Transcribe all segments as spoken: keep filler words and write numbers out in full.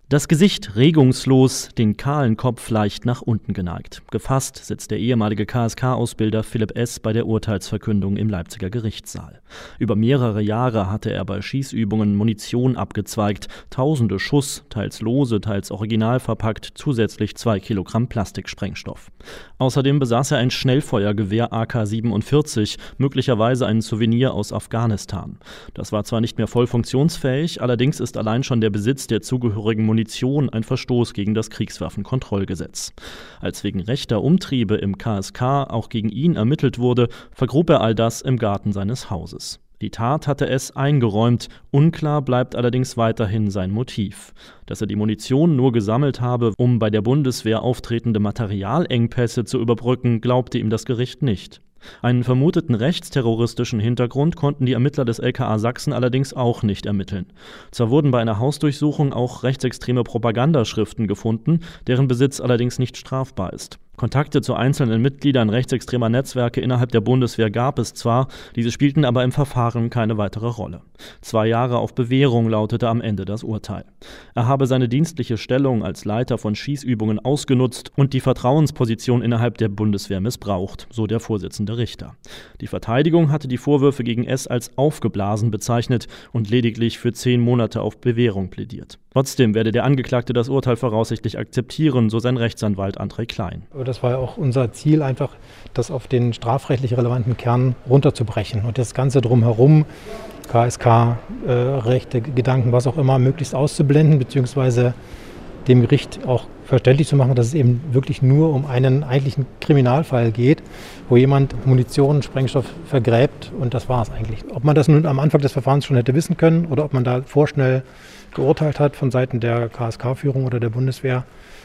Das Gesicht regungslos, den kahlen Kopf leicht nach unten geneigt. Gefasst sitzt der ehemalige K S K-Ausbilder Philipp S. bei der Urteilsverkündung im Leipziger Gerichtssaal. Über mehrere Jahre hatte er bei Schießübungen Munition abgezweigt, tausende Schuss, teils lose, teils original verpackt, zusätzlich zwei Kilogramm Plastiksprengstoff. Außerdem besaß er ein Schnellfeuergewehr A K siebenundvierzig, möglicherweise ein Souvenir aus Afghanistan. Das war zwar nicht mehr voll funktionsfähig, allerdings ist allein schon der Besitz der zugehörigen Munition Munition ein Verstoß gegen das Kriegswaffenkontrollgesetz. Als wegen rechter Umtriebe im K S K auch gegen ihn ermittelt wurde, vergrub er all das im Garten seines Hauses. Die Tat hatte es eingeräumt, unklar bleibt allerdings weiterhin sein Motiv. Dass er die Munition nur gesammelt habe, um bei der Bundeswehr auftretende Materialengpässe zu überbrücken, glaubte ihm das Gericht nicht. Einen vermuteten rechtsterroristischen Hintergrund konnten die Ermittler des L K A Sachsen allerdings auch nicht ermitteln. Zwar wurden bei einer Hausdurchsuchung auch rechtsextreme Propagandaschriften gefunden, deren Besitz allerdings nicht strafbar ist. Kontakte zu einzelnen Mitgliedern rechtsextremer Netzwerke innerhalb der Bundeswehr gab es zwar, diese spielten aber im Verfahren keine weitere Rolle. Zwei Jahre auf Bewährung lautete am Ende das Urteil. Er habe seine dienstliche Stellung als Leiter von Schießübungen ausgenutzt und die Vertrauensposition innerhalb der Bundeswehr missbraucht, so der Vorsitzende Richter. Die Verteidigung hatte die Vorwürfe gegen S. als aufgeblasen bezeichnet und lediglich für zehn Monate auf Bewährung plädiert. Trotzdem werde der Angeklagte das Urteil voraussichtlich akzeptieren, so sein Rechtsanwalt André Klein. Das war ja auch unser Ziel, einfach das auf den strafrechtlich relevanten Kern runterzubrechen und das Ganze drumherum, K S K, äh, Rechte, Gedanken, was auch immer, möglichst auszublenden, beziehungsweise dem Gericht auch verständlich zu machen, dass es eben wirklich nur um einen eigentlichen Kriminalfall geht, wo jemand Munition, Sprengstoff vergräbt, und das war es eigentlich. Ob man das nun am Anfang des Verfahrens schon hätte wissen können oder ob man da vorschnell geurteilt hat von Seiten der K S K-Führung oder der Bundeswehr,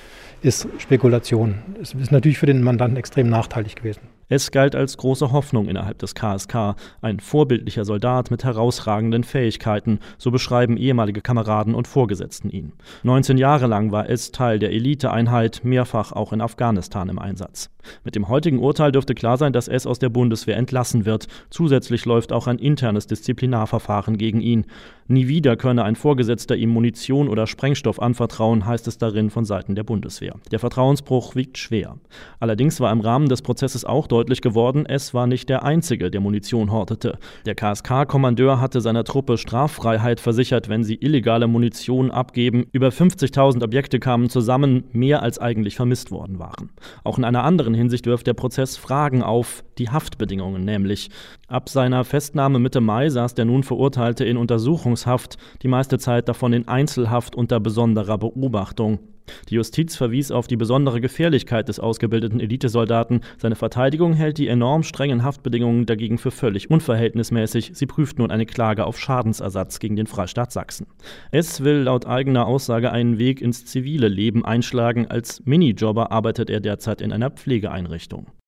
ist Spekulation. Es ist natürlich für den Mandanten extrem nachteilig gewesen. Es galt als große Hoffnung innerhalb des K S K, ein vorbildlicher Soldat mit herausragenden Fähigkeiten, so beschreiben ehemalige Kameraden und Vorgesetzten ihn. neunzehn Jahre lang war es Teil der Eliteeinheit, mehrfach auch in Afghanistan im Einsatz. Mit dem heutigen Urteil dürfte klar sein, dass es aus der Bundeswehr entlassen wird. Zusätzlich läuft auch ein internes Disziplinarverfahren gegen ihn. Nie wieder könne ein Vorgesetzter ihm Munition oder Sprengstoff anvertrauen, heißt es darin von Seiten der Bundeswehr. Der Vertrauensbruch wiegt schwer. Allerdings war im Rahmen des Prozesses auch deutlich geworden, es war nicht der Einzige, der Munition hortete. Der K S K-Kommandeur hatte seiner Truppe Straffreiheit versichert, wenn sie illegale Munition abgeben. Über fünfzigtausend Objekte kamen zusammen, mehr als eigentlich vermisst worden waren. Auch in einer anderen Hinsicht wirft der Prozess Fragen auf, die Haftbedingungen nämlich. Ab seiner Festnahme Mitte Mai saß der nun Verurteilte in Untersuchungshaft, die meiste Zeit davon in Einzelhaft unter besonderer Beobachtung. Die Justiz verwies auf die besondere Gefährlichkeit des ausgebildeten Elitesoldaten. Seine Verteidigung hält die enorm strengen Haftbedingungen dagegen für völlig unverhältnismäßig. Sie prüft nun eine Klage auf Schadensersatz gegen den Freistaat Sachsen. Es will laut eigener Aussage einen Weg ins zivile Leben einschlagen. Als Minijobber arbeitet er derzeit in einer Pflegeeinrichtung.